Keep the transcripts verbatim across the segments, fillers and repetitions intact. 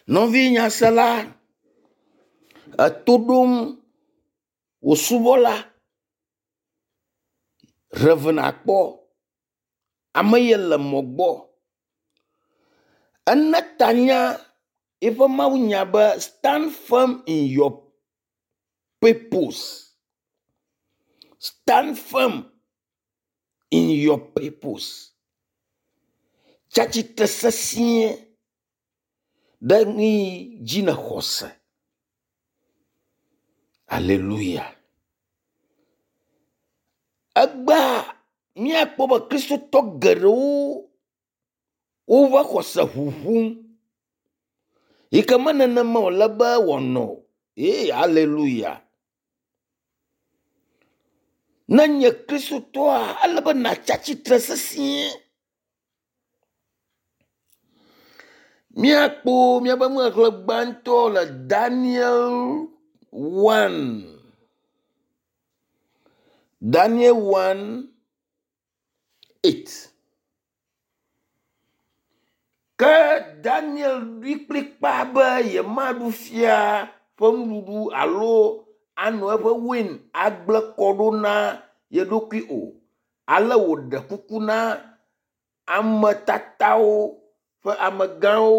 Nɔvinya se la, eto ɖom wò subɔla, revena kpɔ, ame ye le mɔ gbɔ. Ene tanya eƒe Mawu nya be stand firm in your purpose. Stand firm in your purpose. Tsatsitre sesĩe ɖe ŋi dzi ne xɔse. Alléluia. Egba míakpɔ be kristotɔ geɖewo wova xɔse ʋuʋum. Yi ke me nenema wòle be wòanɔ. Eh, alléluia. Ne nye kristotɔa, ele be nàtsatsitre sesĩe. Míakpɔ míabe nuxexlẽ gbãtɔ le Daniel one. Daniel one eight. Ke Daniel ɖi kplikpa be yemaɖu fia ƒe nuɖuɖu alo anɔ eƒe win agble kɔ ɖo na ye ɖokui o. Ale wòɖe kuku na ametatawo ƒe amegãwo.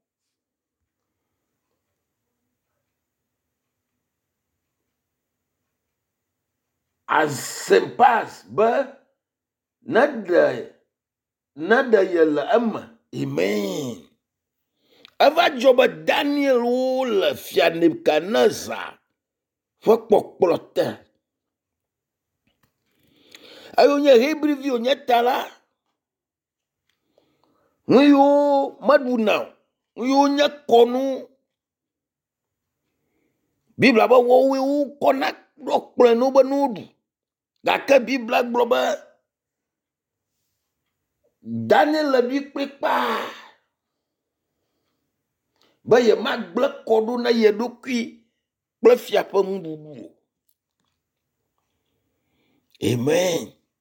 Asempas be ne ɖe ne ɖe ye le eme. Amen. Eva dzɔ be Daniel wo le fia Nebukadnezar ƒe kpɔkplɔ te. Eyo nye Hebrevi wònye ta la. Nu yiwo meɖuna o, nu yiwo nye kɔnu. Bibla be wowoe wokɔna ɖɔ kplɔe no be no ɖu. Gake Bibla gblɔ be Daniel le ɖi kplikpa be ye magble kɔ ɖo na ye ɖokui kple fia ƒe nuɖuɖu. Amen.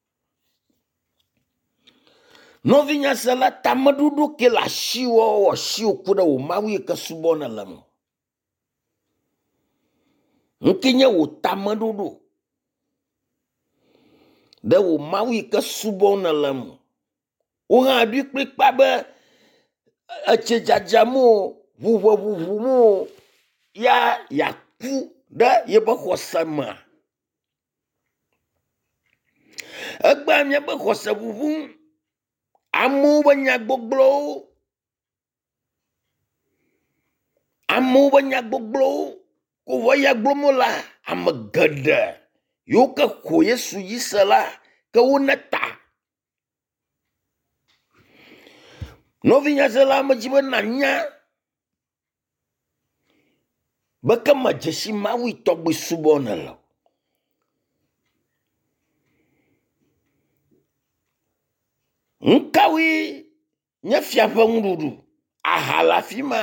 Nɔvinya se la, tameɖoɖo ke le asiwò wɔ asiwò ku ɖe wò Mawu yi ke subɔna le me. Ŋke nye wò tameɖoɖo ɖe wò Mawu yi ke subɔna le me. Wo hã ɖi kplikpa be etsi dzadzam o, ʋuʋe ʋuʋum o, ya yaku ɖe yebe xɔse me. Egbe míabe xɔse ʋuʋum. Amewo be nyagbɔgblɔwo, amewo be nyagbɔgblɔwo, ko vɔ ya gblɔm la, ame geɖe yiwo ke xɔ Yesu dzi se la, ke wo ne ta. Nɔvinya se la, medzi be nanya be ke me dzesi Mawu tɔgbe subɔna le. Ŋkawoe nye fia ƒe nuɖuɖu? Aha le afi ma.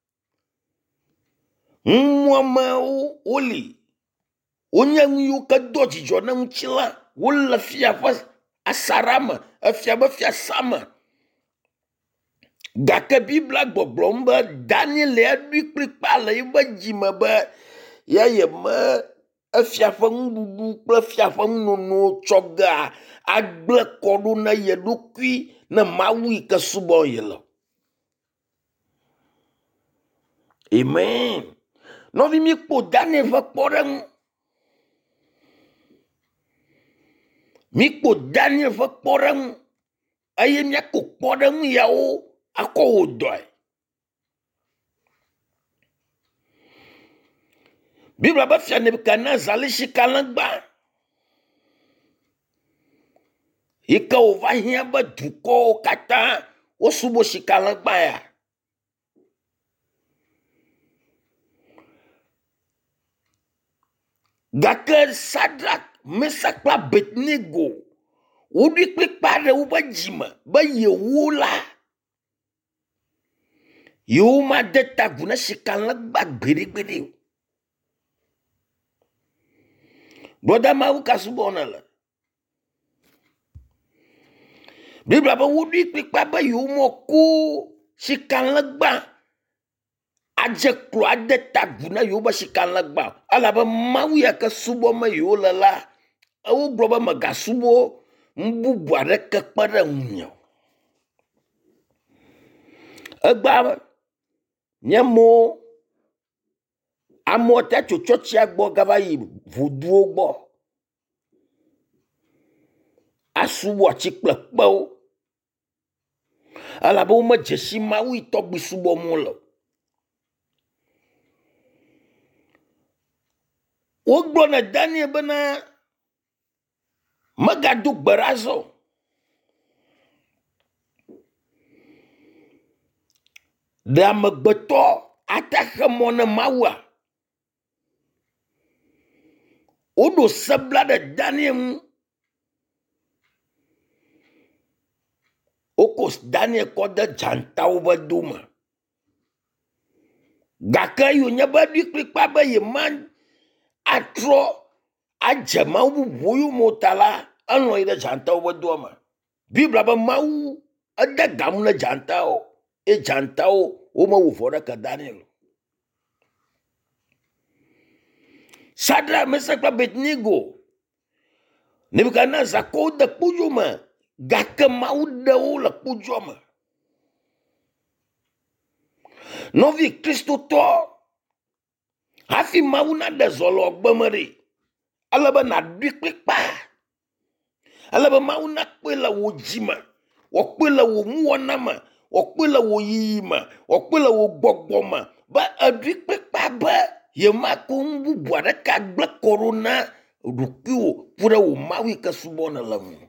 Nuamewo woli. Wonye nu yiwo ke do dzidzɔ na ŋutsila. Wole fia ƒe asaɖa me, efia be fiasa me. Gake Bibla gbɔgblɔm be Daniel eɖi kplikpa le yibe dzime be ya yeme efia ƒe nuɖuɖu kple fia ƒe nunono tsɔ ga agble kɔ ɖo na ye ɖokui ne Mawu yi ke subɔ ye le. Amen. Nɔvi mi kpɔ Daniel ƒe kpɔɖeŋu. Mi kpɔ Daniel ƒe kpɔɖeŋu eye miakpɔ kpɔɖeŋu yawo akɔ wò dɔe. Bibla be fia Nebukadnezar le sikalẽgba yi ke wòva hiã be dukɔwo katã wosubɔ sikalẽgba ya. Gake Sadrak, Mesak kple Abednego woɖi kplikpa ɖe woƒe dzime be yewo la, yewo made ta gu na sikalẽgba gbeɖegbeɖe o. Broda Mawu ka subɔna le. Bibla be woɖi kplikpa be yewo mɔko sikalẽgba adze klo ade tagu na yewo be sikalagba alabe mawu ya ke subo me yewo le la ewo gblɔ be megasubo mbubu aɖeke kpe ɖe ŋunye o. Egba nye mo amewo te tso tsɔtsia gbɔ gava yi ʋuduwo gbɔ asubo atsi kple kpewo elabe wo me dzesi mawu yi tɔgbi subo mo le. Wo gblɔ na Daniel bena megado gbe ɖa zɔ. Ɖe amegbetɔ ataxe mɔ ne mawua. Woɖo sebla ɖe Daniel ŋu. Woko Daniel kɔ de dzantawo be dome. Gake yi wònye be ɖi kplikpa be ye ma atrɔ adze mawu bubu yi mo ta la elɔ yi ɖe dzantawo be doa me. Bibla be mawu ede gamu ne dzantawo e dzantawo wo me wo vɔ ɖeke Daniel. Sadra, Mesak kple Abednego Nebukadnezar ko de kpudzo me gake mawu ɖe wo le kpudzua me. Nɔvi kristotɔ hafi mawu na ɖe zɔlɔ gbeme ɖi alebe na ɖui kplikpa alebe mawu na kpe le wo dzime wɔkpe le wo nuwɔna me wɔkpe le wo yiyi me wɔkpe le wo gbɔgbɔ me be eɖui kplikpa be ye ma ko nu bubu aɖeke agble kɔ ɖo na ɖokuiwo ku ɖe wo mawu yi ke subɔ ne le ŋu.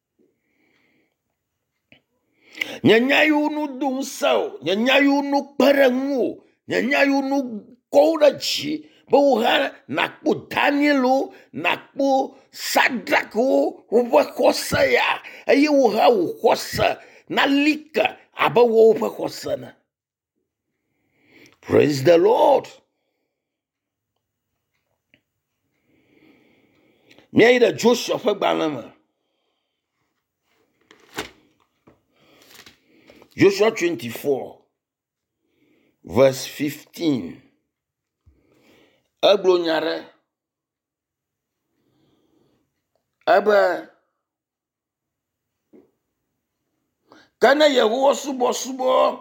Nye nya yiwo nu do ŋusẽ o, nye nya yiwo nu kpe ɖe ŋu o, nye nya yiwo nu kɔwo ɖe dzi be wo hã nakpɔ Danielwo nakpɔ Sadrakwo woƒe xɔse ya eye wo hã wo xɔse nali ke abe wowo ƒe xɔse ne. Praise the Lord. Míayi ɖe Joshua ƒe gbalẽ me. Joshua twenty-four, verse fifteen. Egblɔ nya ɖe ebe ke ne Yehowa subɔsubɔ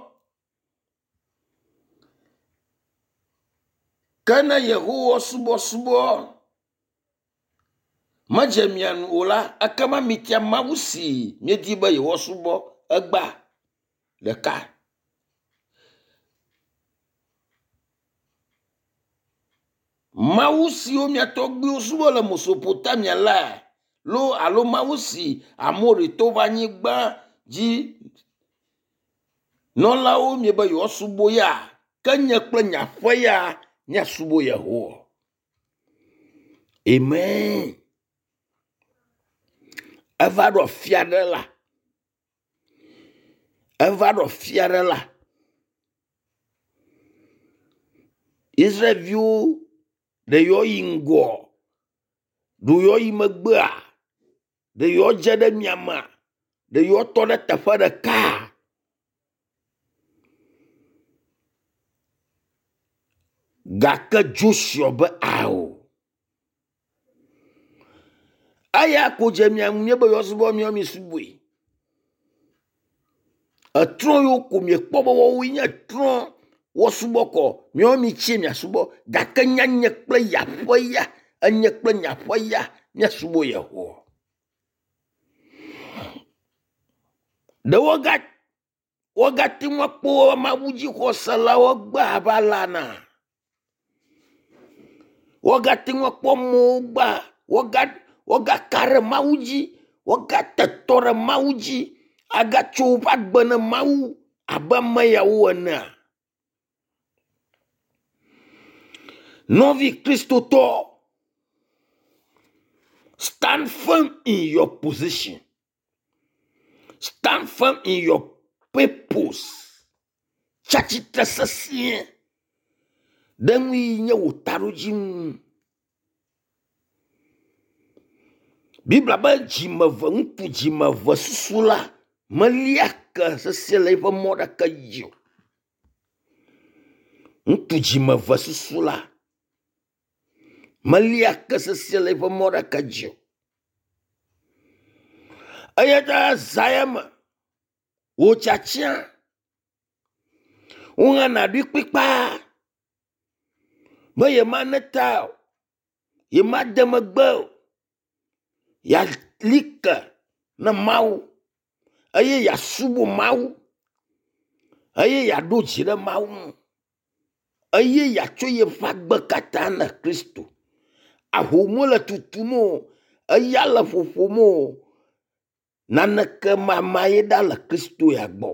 ke ne Yehowa subɔsubɔ medze mia nu o la ekema mitia mawu si miedi be Yehowa subɔ egba ɖeka. Mawu siwo mia tɔgbiwo subɔ le Mesopotamia la lo alo mawu si Amorito ƒe anyigba dzi nɔlawo mie be yewoa subɔ ya ke nye kple nye aƒe ya míasubɔ Yehowa. Amen. Eva ɖo fia ɖe la. Eva ɖo fia ɖe la. Israelviwo ɖe yewo yi ŋgɔ, ɖe yewo yi megbea, ɖe yewo dze ɖe miame, ɖe yewo tɔ ɖe teƒe ɖeka. Gake Joshua be ao. Aya ko dze mia ŋu mie be yewo subɔ mia mi subɔe. Etrɔ yiwo ko mie kpɔ be woawoe nye trɔ wo subɔ kɔ mia mi tsi mia subɔ gake nya nye kple yaƒe ya enye kple nyaƒe ya mia subɔ Yehowa. De woga wogati ŋu akpɔ mawu dzi xɔselawo gbe abe alana. Wogati ŋu akpɔ mo gba woga wogaka ɖe mawu dzi wogatetɔ ɖe mawu dzi agatso woƒe agbe ne mawu abe ame yawo enea. Nɔvi kristotɔ, stand firm in your position. Stand firm in your purpose. Tsatsitre sesĩe ɖe nu yi nye wò taɖodzi. Bibla be dzimeve ŋku dzimeve susu la melia ke sesĩe le eƒe mɔ ɖeke dzi o. ŋutsu dzimeve susu la melia ke sesẽ le eƒe mɔ ɖeka dzi o. Eya ta zaya me wò tsatia woŋana ɖi kpikpa be ye ma ne ta o, ye ma de megbe o, ya like ne Mawu eye ya subo Mawu eye ya ɖo dzi ɖe Mawu ŋu eye ya tso ye ƒe agbe katã ne Kristo. Ahomo le tutum o, eya le ƒoƒom o, naneke mama ye ɖa le Kristo ya gbɔ.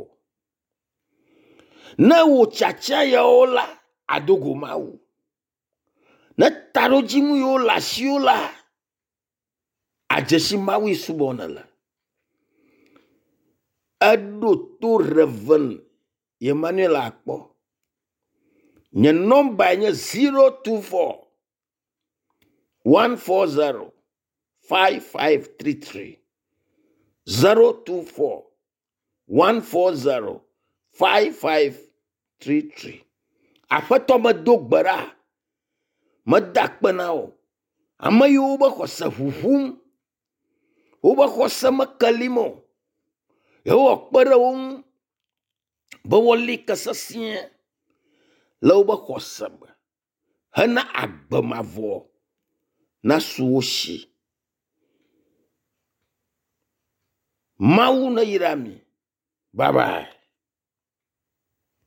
Ne wò tsatia yawo la adogo Mawu, ne taɖodzinu yewo le asiwo la adzesi Mawu yi subɔna le. Eɖo to Reven Emmanuel akpɔ. Nye nɔmba nye zero two four one four zero five five three three zero two four one four zero five five three three. Aƒetɔ me do gbe ɖa, me da kpe na wo. Ame yiwo be xɔse ʋuʋum, wobe xɔse mekelim o, yewo kpe ɖe wo ŋu be woli ke sesĩe le wobe xɔse me hena agbe mavɔ nasu wo si. Mawu ne yra mi. Bye bye.